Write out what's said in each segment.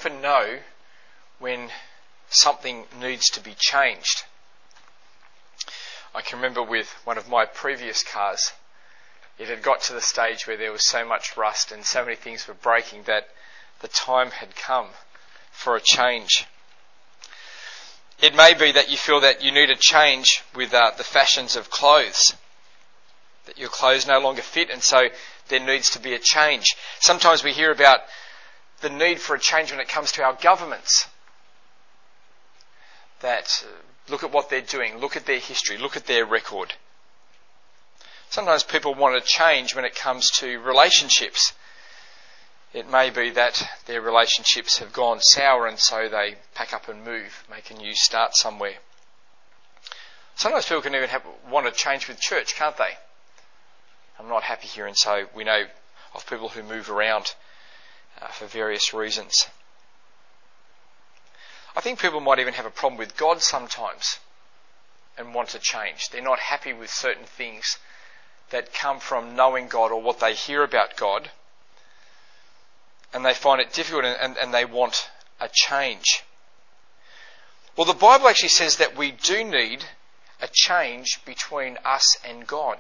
often know when something needs to be changed. I can remember with one of my previous cars, it had got to the stage where there was so much rust and so many things were breaking that the time had come for a change. It may be that you feel that you need a change with the fashions of clothes, that your clothes no longer fit, and so there needs to be a change. Sometimes we hear about the need for a change when it comes to our governments. That look at what they're doing, look at their history, look at their record. Sometimes people want a change when it comes to relationships. It may be that their relationships have gone sour and so they pack up and move, make a new start somewhere. Sometimes people can even want a change with church, can't they? I'm not happy here, and so we know of people who move around for various reasons. I think people might even have a problem with God sometimes and want to change. They're not happy with certain things that come from knowing God or what they hear about God, and they find it difficult and they want a change. Well, the Bible actually says that we do need a change between us and God.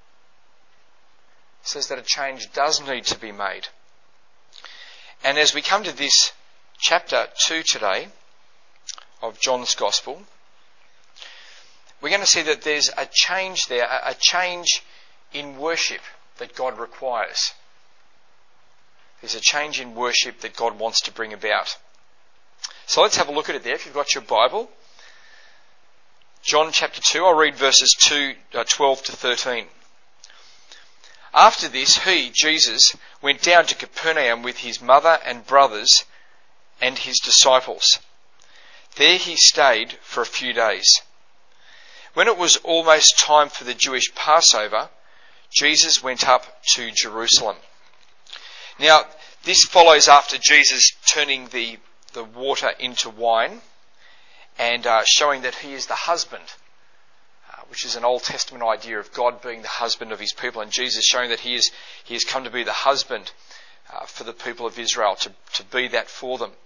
It says that a change does need to be made. And as we come to this chapter 2 today of John's Gospel, we're going to see that there's a change there, a change in worship that God requires. There's a change in worship that God wants to bring about. So let's have a look at it there. If you've got your Bible, John chapter 2, I'll read verses 12 to 13. After this, he, Jesus, went down to Capernaum with his mother and brothers and his disciples. There he stayed for a few days. When it was almost time for the Jewish Passover, Jesus went up to Jerusalem. Now, this follows after Jesus turning the water into wine and showing that he is the husband, which is an Old Testament idea of God being the husband of his people, and Jesus showing that he has come to be the husband for the people of Israel, to be that for them.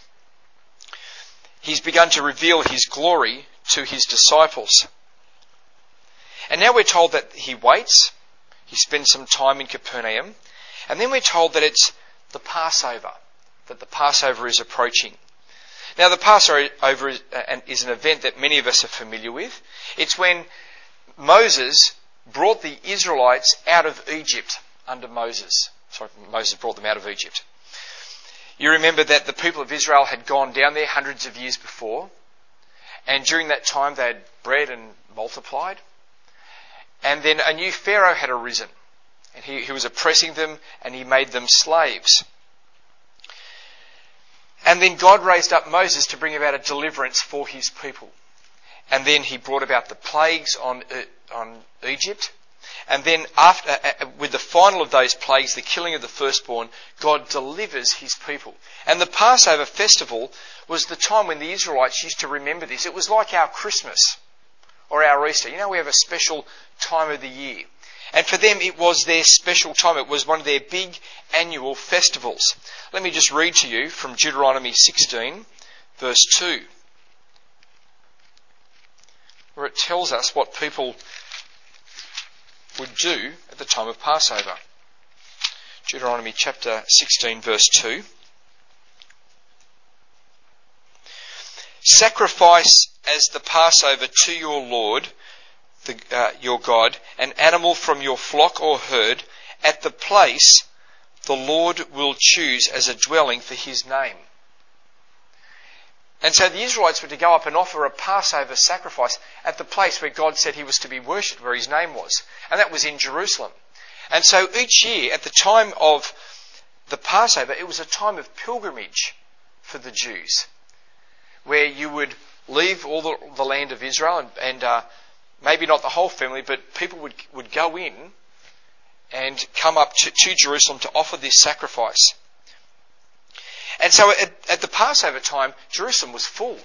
He's begun to reveal his glory to his disciples. And now we're told that he waits, he spends some time in Capernaum, and then we're told that it's the Passover, that the Passover is approaching. Now the Passover is an event that many of us are familiar with. It's when Moses brought the Israelites out of Egypt under Moses. Moses brought them out of Egypt. You remember that the people of Israel had gone down there hundreds of years before, and during that time they had bred and multiplied, and then a new Pharaoh had arisen, and he was oppressing them, and he made them slaves. And then God raised up Moses to bring about a deliverance for his people. And then he brought about the plagues on Egypt. And then after, with the final of those plagues, the killing of the firstborn, God delivers his people. And the Passover festival was the time when the Israelites used to remember this. It was like our Christmas or our Easter. You know, we have a special time of the year. And for them, it was their special time. It was one of their big annual festivals. Let me just read to you from Deuteronomy 16, verse 2, where it tells us what people would do at the time of Passover. Deuteronomy chapter 16, verse 2. Sacrifice as the Passover to your Lord, your God, an animal from your flock or herd, at the place the Lord will choose as a dwelling for his name. And so the Israelites were to go up and offer a Passover sacrifice at the place where God said he was to be worshipped, where his name was. And that was in Jerusalem. And so each year, at the time of the Passover, it was a time of pilgrimage for the Jews, where you would leave all the land of Israel and maybe not the whole family, but people would go in and come up to Jerusalem to offer this sacrifice. And so at the Passover time, Jerusalem was full.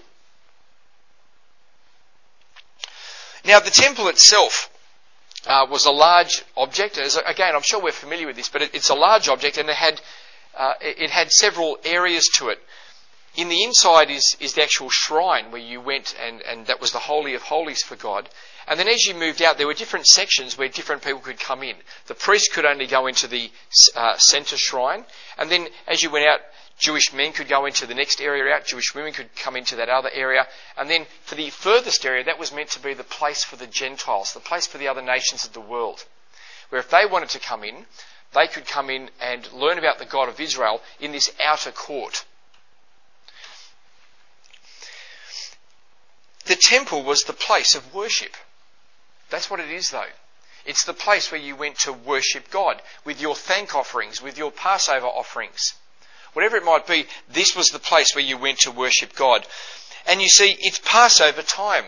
Now the temple itself was a large object. Again, I'm sure we're familiar with this, but it's a large object, and it had several areas to it. In the inside is the actual shrine where you went, and that was the Holy of Holies for God. And then as you moved out, there were different sections where different people could come in. The priest could only go into the centre shrine. And then as you went out, Jewish men could go into the next area out. Jewish women could come into that other area. And then for the furthest area, that was meant to be the place for the Gentiles, the place for the other nations of the world. Where if they wanted to come in, they could come in and learn about the God of Israel in this outer court. The temple was the place of worship. That's what it is, though. It's the place where you went to worship God with your thank offerings, with your Passover offerings. Whatever it might be, this was the place where you went to worship God. And you see, it's Passover time.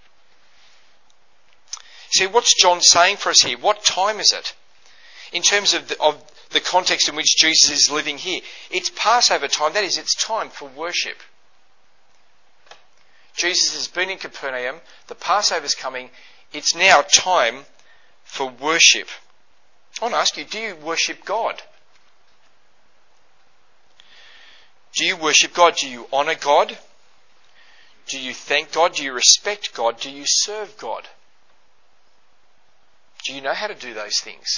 See, what's John saying for us here? What time is it? In terms of the context in which Jesus is living here, it's Passover time. That is, it's time for worship. Jesus has been in Capernaum. The Passover's coming. It's now time for worship. I want to ask you, do you worship God? Do you worship God? Do you honour God? Do you thank God? Do you respect God? Do you serve God? Do you know how to do those things?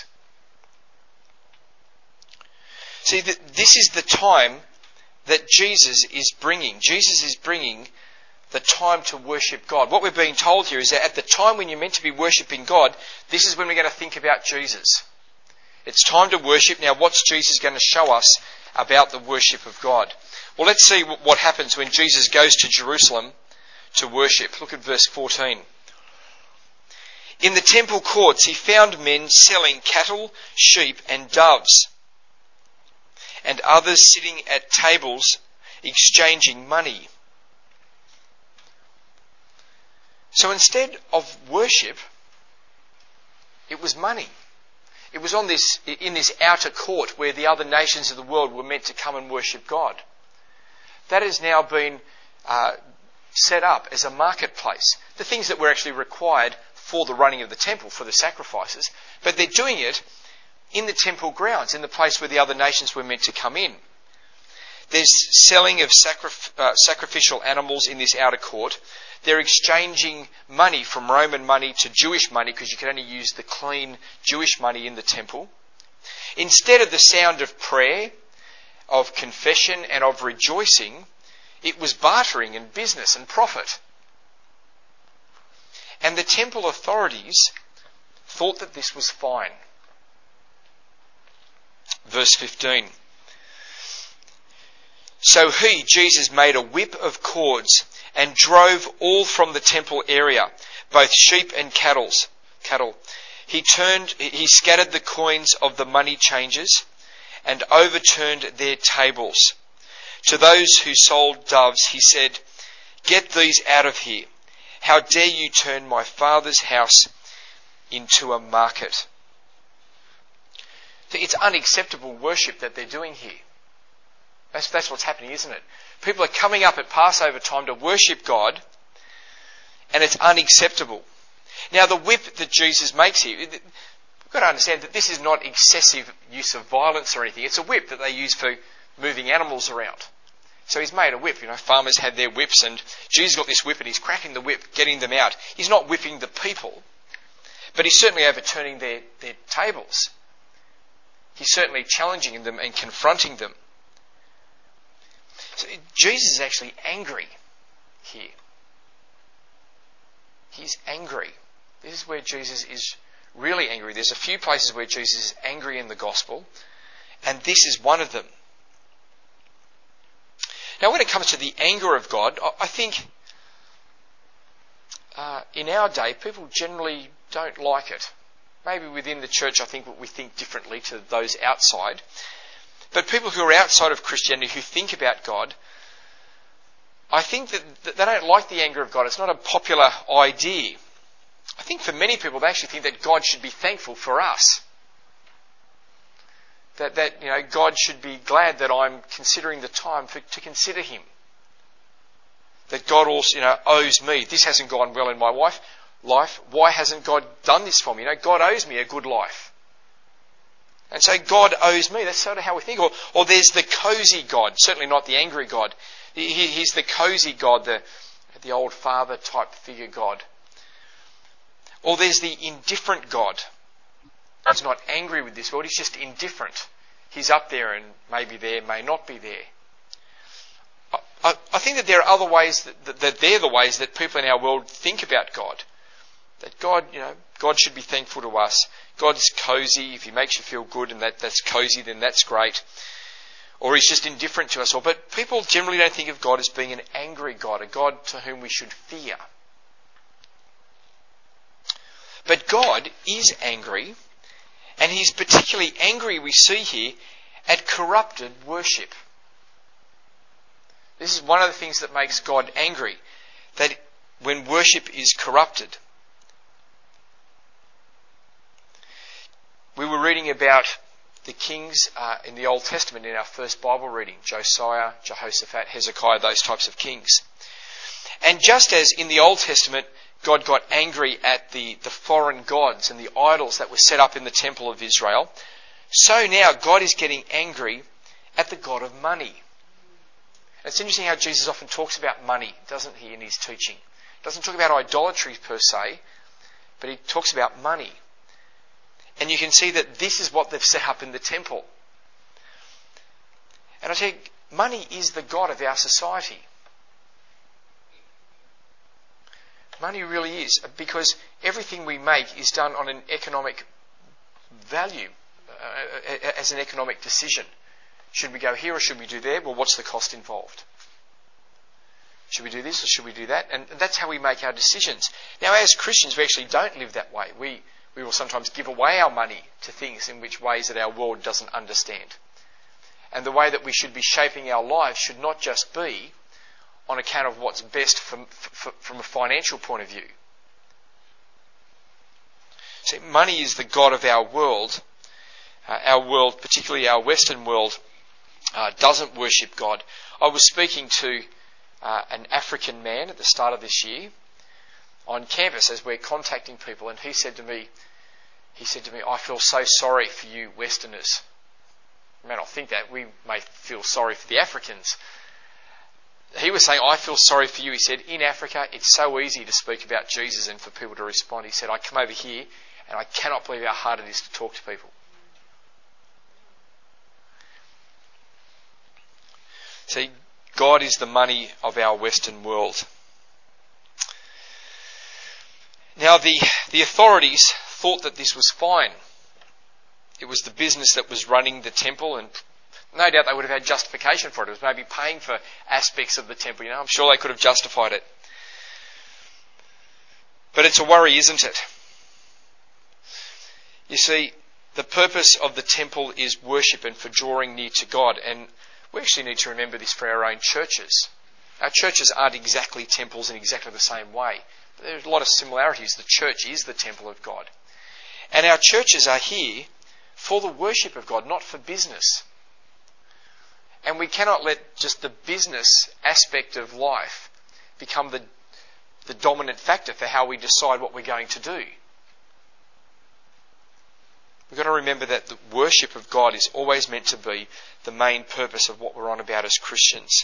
See, this is the time that Jesus is bringing. Jesus is bringing the time to worship God. What we're being told here is that at the time when you're meant to be worshipping God, this is when we're going to think about Jesus. It's time to worship. Now, what's Jesus going to show us about the worship of God? Well, let's see what happens when Jesus goes to Jerusalem to worship. Look at verse 14. In the temple courts he found men selling cattle, sheep and doves, and others sitting at tables exchanging money. So instead of worship, it was money. It was in this outer court where the other nations of the world were meant to come and worship God. That has now been set up as a marketplace. The things that were actually required for the running of the temple, for the sacrifices, but they're doing it in the temple grounds, in the place where the other nations were meant to come in. There's selling of sacrificial animals in this outer court. They're exchanging money from Roman money to Jewish money because you could only use the clean Jewish money in the temple. Instead of the sound of prayer, of confession and of rejoicing, it was bartering and business and profit. And the temple authorities thought that this was fine. Verse 15. So he, Jesus, made a whip of cords and drove all from the temple area, both sheep and cattle. He scattered the coins of the money changers and overturned their tables. To those who sold doves, he said, "Get these out of here. How dare you turn my Father's house into a market?" So it's unacceptable worship that they're doing here. That's what's happening, isn't it? People are coming up at Passover time to worship God, and it's unacceptable. Now, the whip that Jesus makes here, we've got to understand that this is not excessive use of violence or anything. It's a whip that they use for moving animals around. So he's made a whip. Farmers had their whips, and Jesus got this whip and he's cracking the whip, getting them out. He's not whipping the people, but he's certainly overturning their tables. He's certainly challenging them and confronting them. So Jesus is actually angry here. He's angry. This is where Jesus is really angry. There's a few places where Jesus is angry in the gospel, and this is one of them. Now, when it comes to the anger of God, I think in our day, people generally don't like it. Maybe within the church, I think we think differently to those outside. But people who are outside of Christianity, who think about God, I think that they don't like the anger of God. It's not a popular idea. I think for many people, they actually think that God should be thankful for us. That God should be glad that I'm considering the time to consider him. That God also owes me. This hasn't gone well in my life. Why hasn't God done this for me? God owes me a good life. And so God owes me. That's sort of how we think. Or there's the cozy God, certainly not the angry God. He's the cozy God, the old father type figure God. Or there's the indifferent God. He's not angry with this world, he's just indifferent. He's up there and maybe there, may not be there. I think that there are other ways that they're the ways that people in our world think about God. That God, God should be thankful to us. God's cozy. If he makes you feel good and that's cozy, then that's great. Or he's just indifferent to us all. But people generally don't think of God as being an angry God, a God to whom we should fear. But God is angry, and he's particularly angry, we see here, at corrupted worship. This is one of the things that makes God angry, that when worship is corrupted. We were reading about the kings in the Old Testament in our first Bible reading, Josiah, Jehoshaphat, Hezekiah, those types of kings. And just as in the Old Testament, God got angry at the foreign gods and the idols that were set up in the temple of Israel, so now God is getting angry at the God of money. And it's interesting how Jesus often talks about money, doesn't he, in his teaching. He doesn't talk about idolatry per se, but he talks about money. And you can see that this is what they've set up in the temple. And I tell you, money is the god of our society. Money really is, because everything we make is done on an economic value, as an economic decision. Should we go here or should we do there? Well, what's the cost involved? Should we do this or should we do that? And that's how we make our decisions. Now, as Christians, we actually don't live that way. We will sometimes give away our money to things in which ways that our world doesn't understand. And the way that we should be shaping our lives should not just be on account of what's best from a financial point of view. See, money is the god of our world. Our world, particularly our Western world, doesn't worship God. I was speaking to an African man at the start of this year on campus as we're contacting people, and he said to me, I feel so sorry for you Westerners. You may not think that. We may feel sorry for the Africans. He was saying, I feel sorry for you. He said, in Africa, it's so easy to speak about Jesus and for people to respond. He said, I come over here and I cannot believe how hard it is to talk to people. See, God is the money of our Western world. Now, the authorities thought that this was fine. It was the business that was running the temple, and no doubt they would have had justification for it. It was maybe paying for aspects of the temple. I'm sure they could have justified it. But it's a worry, isn't it? You see, the purpose of the temple is worship and for drawing near to God. And we actually need to remember this for our own churches. Our churches aren't exactly temples in exactly the same way. But there's a lot of similarities. The church is the temple of God. And our churches are here for the worship of God, not for business. And we cannot let just the business aspect of life become the dominant factor for how we decide what we're going to do. We've got to remember that the worship of God is always meant to be the main purpose of what we're on about as Christians.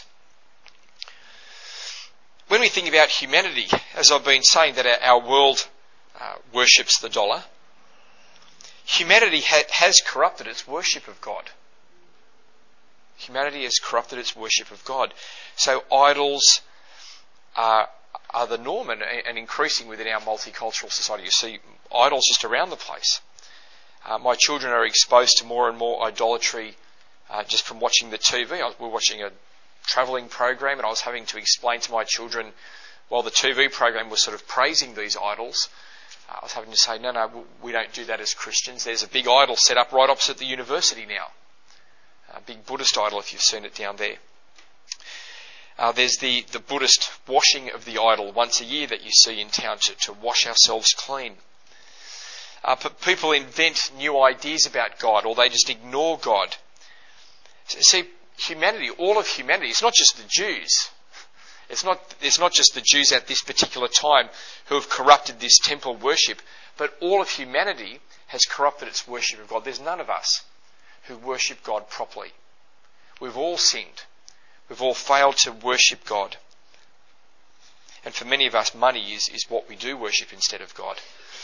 When we think about humanity, as I've been saying, that our world worships the dollar, humanity has corrupted its worship of God. Humanity has corrupted its worship of God. So idols are the norm and increasing within our multicultural society. You see idols just around the place. My children are exposed to more and more idolatry just from watching the TV. We're watching a travelling program, and I was having to explain to my children, while the TV program was sort of praising these idols, I was having to say, no, we don't do that as Christians. There's a big idol set up right opposite the university now. A big Buddhist idol, if you've seen it down there. There's the Buddhist washing of the idol once a year that you see in town to wash ourselves clean. People invent new ideas about God, or they just ignore God. See, humanity, all of humanity, it's not just the Jews. It's not just the Jews at this particular time who have corrupted this temple worship, but all of humanity has corrupted its worship of God. There's none of us who worship God properly. We've all sinned. We've all failed to worship God. And for many of us, money is what we do worship instead of God.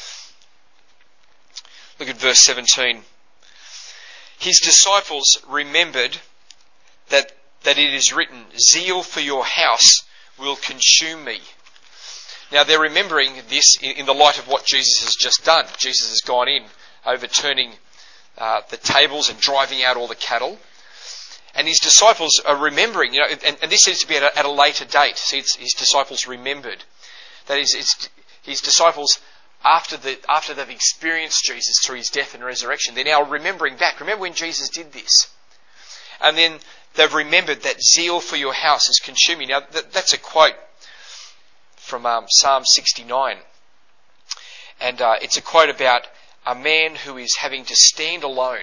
Look at verse 17. His disciples remembered that it is written, "Zeal for your house will consume me." Now they're remembering this in the light of what Jesus has just done. Jesus has gone in, overturning the tables and driving out all the cattle. And his disciples are remembering, and this seems to be at a later date. See, his disciples remembered. That is, it's his disciples, after they've experienced Jesus through his death and resurrection, they're now remembering back. Remember when Jesus did this? And then they've remembered that zeal for your house is consuming. Now, that's a quote from Psalm 69. And it's a quote about a man who is having to stand alone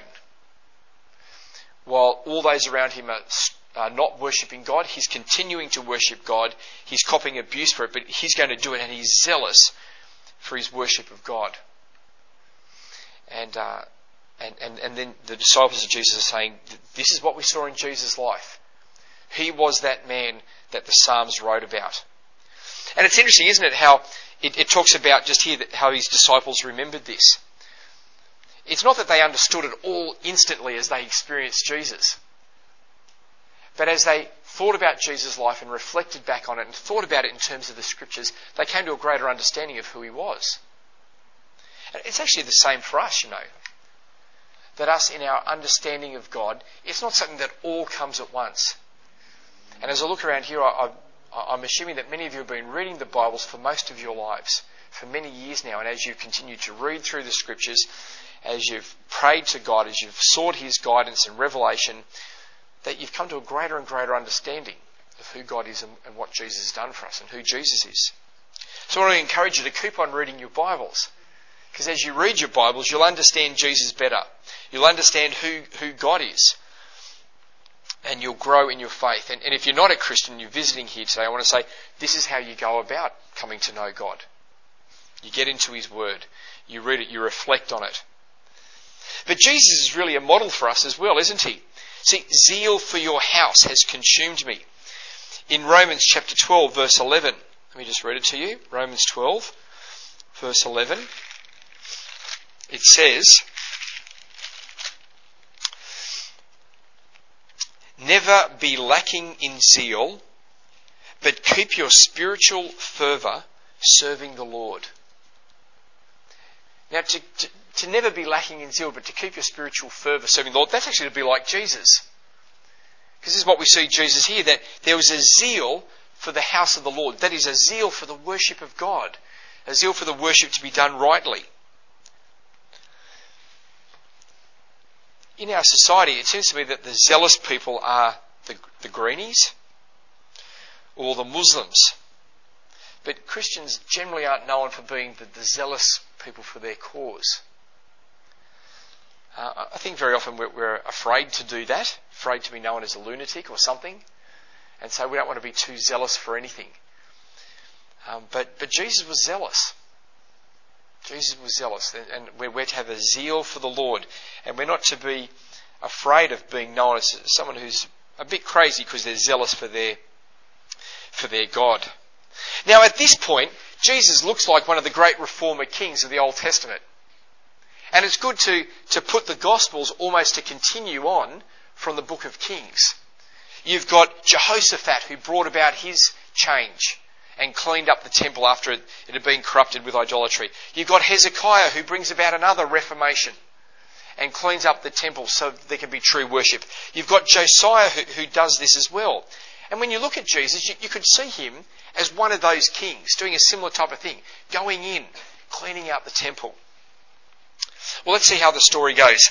while all those around him are not worshipping God. He's continuing to worship God. He's copying abuse for it, but he's going to do it, and he's zealous for his worship of God. And then the disciples of Jesus are saying, this is what we saw in Jesus' life. He was that man that the Psalms wrote about. And it's interesting, isn't it, how it talks about just here how his disciples remembered this. It's not that they understood it all instantly as they experienced Jesus. But as they thought about Jesus' life and reflected back on it and thought about it in terms of the Scriptures, they came to a greater understanding of who he was. And it's actually the same for us, that us in our understanding of God, it's not something that all comes at once. And as I look around here, I'm assuming that many of you have been reading the Bibles for most of your lives, for many years now, and as you continue to read through the Scriptures, as you've prayed to God, as you've sought his guidance and revelation, that you've come to a greater and greater understanding of who God is and what Jesus has done for us and who Jesus is. So I want to encourage you to keep on reading your Bibles, because as you read your Bibles, you'll understand Jesus better. You'll understand who God is, and you'll grow in your faith. And if you're not a Christian, you're visiting here today, I want to say this is how you go about coming to know God. You get into his word, you read it, you reflect on it. But Jesus is really a model for us as well, isn't he? See, zeal for your house has consumed me. In Romans chapter 12, verse 11, let me just read it to you. Romans 12, verse 11. It says, "Never be lacking in zeal, but keep your spiritual fervour serving the Lord." Now, to never be lacking in zeal, but to keep your spiritual fervour serving the Lord, that's actually to be like Jesus. Because this is what we see Jesus here, that there was a zeal for the house of the Lord. That is a zeal for the worship of God. A zeal for the worship to be done rightly. In our society, it seems to me that the zealous people are the greenies or the Muslims. But Christians generally aren't known for being the zealous people for their cause. I think very often we're afraid to do that, afraid to be known as a lunatic or something, and so we don't want to be too zealous for anything. But Jesus was zealous. Jesus was zealous, and we're to have a zeal for the Lord, and we're not to be afraid of being known as someone who's a bit crazy because they're zealous for their God. Now, at this point, Jesus looks like one of the great reformer kings of the Old Testament. And it's good to put the Gospels almost to continue on from the book of Kings. You've got Jehoshaphat, who brought about his change and cleaned up the temple after it had been corrupted with idolatry. You've got Hezekiah, who brings about another reformation and cleans up the temple so that there can be true worship. You've got Josiah, who does this as well. And when you look at Jesus, you could see him as one of those kings, doing a similar type of thing, going in, cleaning out the temple. Well, let's see how the story goes.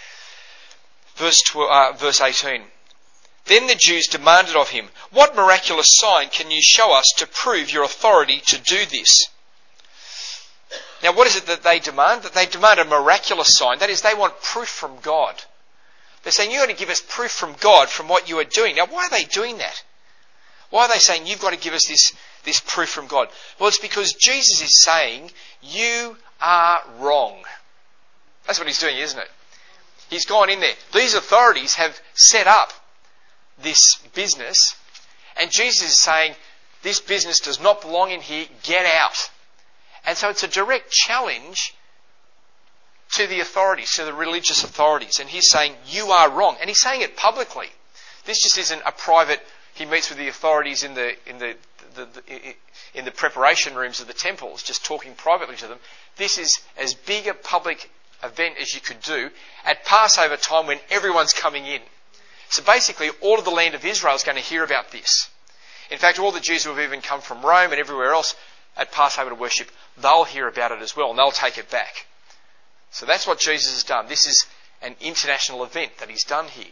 Verse 18. Then the Jews demanded of him, "What miraculous sign can you show us to prove your authority to do this?" Now, what is it that they demand? That they demand a miraculous sign. That is, they want proof from God. They're saying, you've got to give us proof from God from what you are doing. Now, why are they doing that? Why are they saying, you've got to give us this proof from God? Well, it's because Jesus is saying, you are wrong. That's what he's doing, isn't it? He's gone in there. These authorities have set up this business, and Jesus is saying, this business does not belong in here, get out. And so it's a direct challenge to the authorities, to the religious authorities. And he's saying, you are wrong. And he's saying it publicly. This just isn't a private, he meets with the authorities in the preparation rooms of the temples, just talking privately to them. This is as big a public event as you could do at Passover time when everyone's coming in. So basically, all of the land of Israel is going to hear about this. In fact, all the Jews who have even come from Rome and everywhere else at Passover to worship, they'll hear about it as well and they'll take it back. So that's what Jesus has done. This is an international event that he's done here.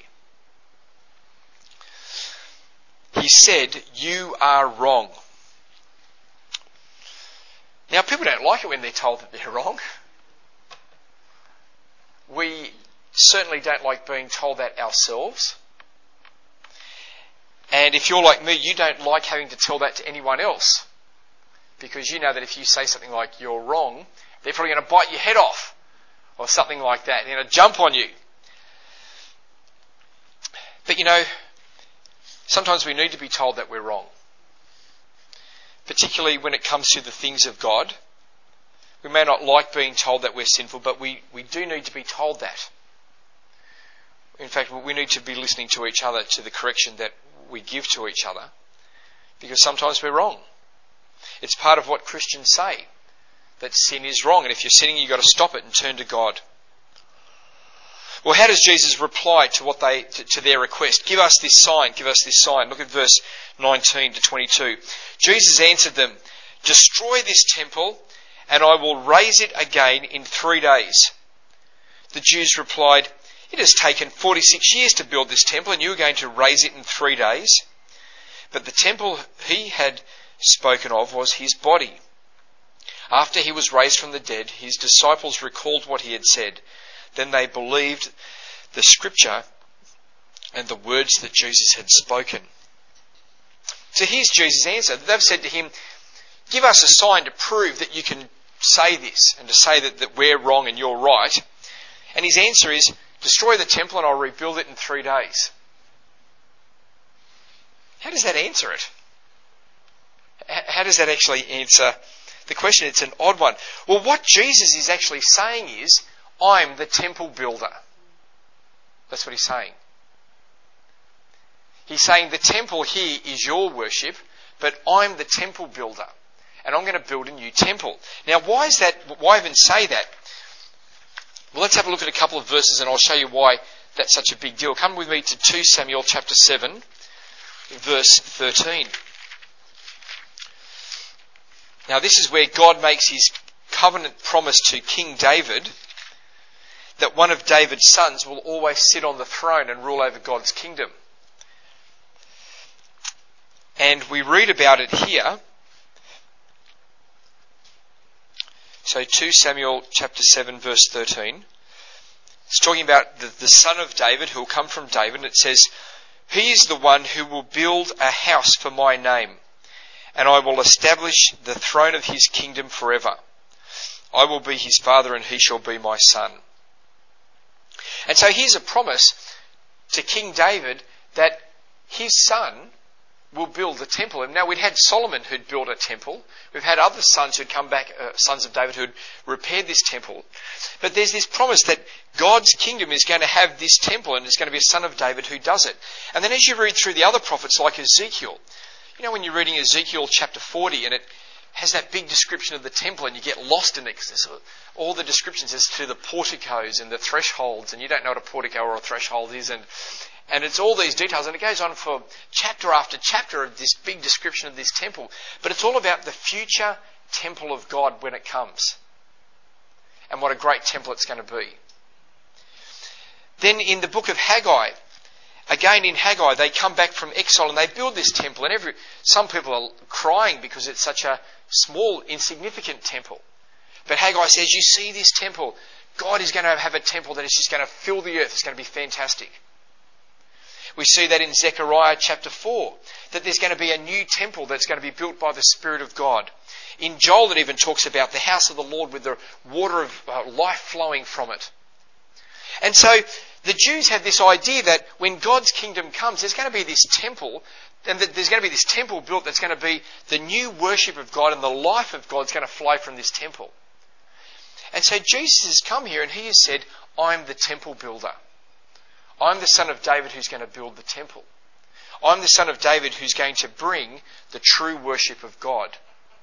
He said, you are wrong. Now, people don't like it when they're told that they're wrong. We certainly don't like being told that ourselves. And if you're like me, you don't like having to tell that to anyone else. Because you know that if you say something like, you're wrong, they're probably going to bite your head off. Or something like that. They're going to jump on you. But sometimes we need to be told that we're wrong. Particularly when it comes to the things of God. We may not like being told that we're sinful, but we do need to be told that. In fact, we need to be listening to each other, to the correction that we give to each other. Because sometimes we're wrong. It's part of what Christians say. That sin is wrong, and if you're sinning, you've got to stop it and turn to God. Well, how does Jesus reply to their request? Give us this sign, give us this sign. Look at verse 19 to 22. Jesus answered them, destroy this temple, and I will raise it again in 3 days. The Jews replied, it has taken 46 years to build this temple, and you are going to raise it in 3 days? But the temple he had spoken of was his body. After he was raised from the dead, his disciples recalled what he had said. Then they believed the scripture and the words that Jesus had spoken. So here's Jesus' answer. They've said to him, give us a sign to prove that you can say this and to say that we're wrong and you're right. And his answer is, destroy the temple and I'll rebuild it in 3 days. How does that answer it? How does that actually answer the question? It's an odd one. Well, what Jesus is actually saying is, I'm the temple builder. That's what he's saying. He's saying the temple here is your worship, but I'm the temple builder. And I'm going to build a new temple. Now, why is that? Why even say that? Well, let's have a look at a couple of verses and I'll show you why that's such a big deal. Come with me to 2 Samuel chapter 7, verse 13. Now, this is where God makes his covenant promise to King David that one of David's sons will always sit on the throne and rule over God's kingdom. And we read about it here. So 2 Samuel chapter 7 verse 13. It's talking about the son of David who will come from David. And it says, he is the one who will build a house for my name, and I will establish the throne of his kingdom forever. I will be his father and he shall be my son. And so here's a promise to King David that his son will build the temple. And now we'd had Solomon who'd built a temple. We've had other sons who'd come back, sons of David who'd repaired this temple. But there's this promise that God's kingdom is going to have this temple and it's going to be a son of David who does it. And then as you read through the other prophets like Ezekiel, you know when you're reading Ezekiel chapter 40 and it has that big description of the temple and you get lost in it because all the descriptions as to the porticos and the thresholds, and you don't know what a portico or a threshold is, and it's all these details, and it goes on for chapter after chapter of this big description of this temple. But it's all about the future temple of God when it comes. And what a great temple it's going to be. Then in the book of Haggai, again in Haggai, they come back from exile and they build this temple. And some people are crying because it's such a small, insignificant temple. But Haggai says, you see this temple, God is going to have a temple that is just going to fill the earth. It's going to be fantastic. We see that in Zechariah chapter 4, that there's going to be a new temple that's going to be built by the Spirit of God. In Joel it even talks about the house of the Lord with the water of life flowing from it. And so the Jews had this idea that when God's kingdom comes, there's going to be this temple, and that there's going to be this temple built that's going to be the new worship of God, and the life of God's going to flow from this temple. And so Jesus has come here and he has said, I'm the temple builder. I'm the son of David who's going to build the temple. I'm the son of David who's going to bring the true worship of God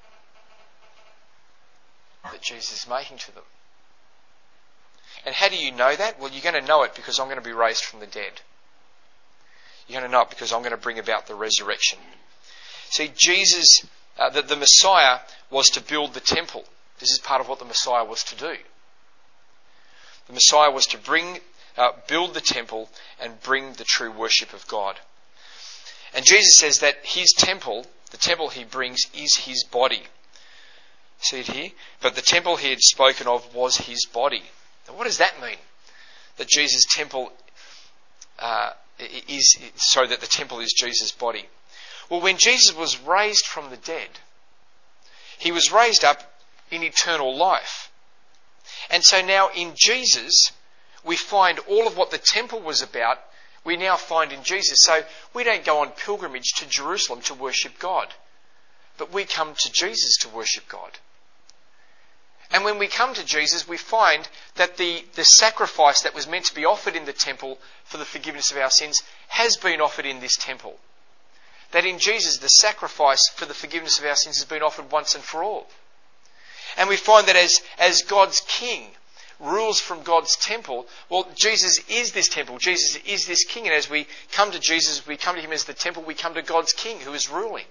that Jesus is making to them. And how do you know that? Well, you're going to know it because I'm going to be raised from the dead. You're going to know it because I'm going to bring about the resurrection. See, Jesus, the Messiah was to build the temple. This is part of what the Messiah was to do. The Messiah was to build the temple and bring the true worship of God. And Jesus says that his temple, the temple he brings, is his body. See it here? But the temple he had spoken of was his body. Now what does that mean? That Jesus' temple that the temple is Jesus' body. Well, when Jesus was raised from the dead, he was raised up in eternal life. And so now in Jesus, we find all of what the temple was about, we now find in Jesus. So we don't go on pilgrimage to Jerusalem to worship God, but we come to Jesus to worship God. And when we come to Jesus, we find that the sacrifice that was meant to be offered in the temple for the forgiveness of our sins has been offered in this temple. That in Jesus, the sacrifice for the forgiveness of our sins has been offered once and for all. And we find that as God's King rules from God's temple, well, Jesus is this temple. Jesus is this King. And as we come to Jesus, we come to him as the temple, we come to God's King who is ruling.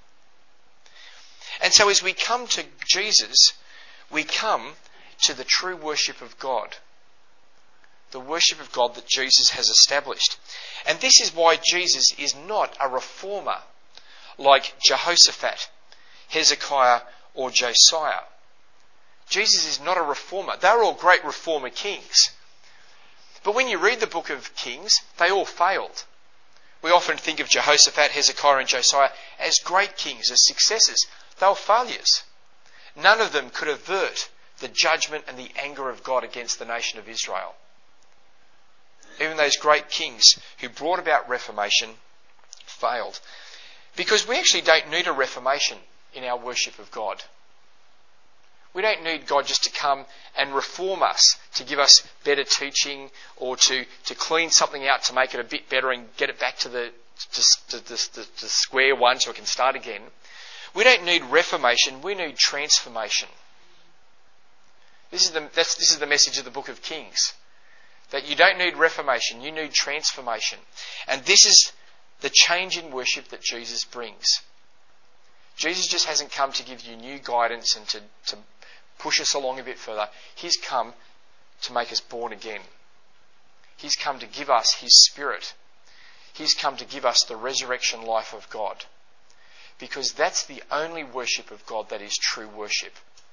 And so as we come to Jesus, we come to the true worship of God. The worship of God that Jesus has established. And this is why Jesus is not a reformer like Jehoshaphat, Hezekiah, or Josiah. Jesus is not a reformer. They're all great reformer kings. But when you read the book of Kings, they all failed. We often think of Jehoshaphat, Hezekiah, and Josiah as great kings, as successors. They were failures. None of them could avert the judgment and the anger of God against the nation of Israel. Even those great kings who brought about reformation failed. Because we actually don't need a reformation in our worship of God. We don't need God just to come and reform us, to give us better teaching, or to clean something out to make it a bit better and get it back to the square one so it can start again. We don't need reformation, we need transformation. This is the message of the book of Kings. That you don't need reformation, you need transformation. And this is the change in worship that Jesus brings. Jesus just hasn't come to give you new guidance and to push us along a bit further. He's come to make us born again. He's come to give us his Spirit. He's come to give us the resurrection life of God. Because that's the only worship of God that is true worship.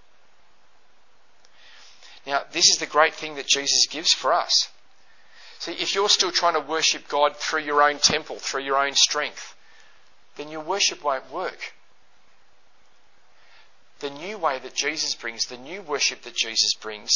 Now, this is the great thing that Jesus gives for us. See, if you're still trying to worship God through your own temple, through your own strength, then your worship won't work. The new way that Jesus brings, the new worship that Jesus brings,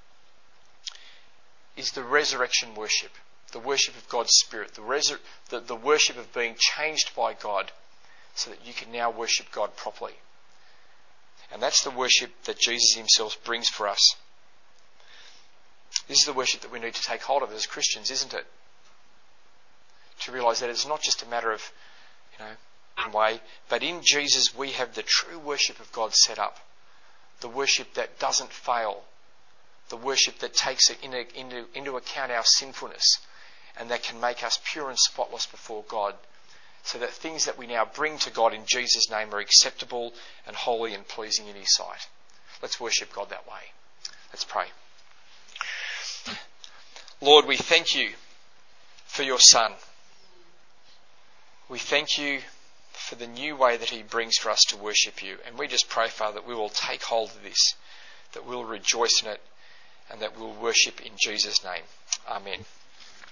is the resurrection worship. The worship of God's Spirit. The worship of being changed by God so that you can now worship God properly. And that's the worship that Jesus himself brings for us. This is the worship that we need to take hold of as Christians, isn't it? To realise that it's not just a matter of, one way, but in Jesus we have the true worship of God set up. The worship that doesn't fail. The worship that takes into account our sinfulness and that can make us pure and spotless before God. So that things that we now bring to God in Jesus' name are acceptable and holy and pleasing in his sight. Let's worship God that way. Let's pray. Lord, we thank you for your Son. We thank you for the new way that he brings for us to worship you. And we just pray, Father, that we will take hold of this, that we'll rejoice in it, and that we'll worship in Jesus' name. Amen.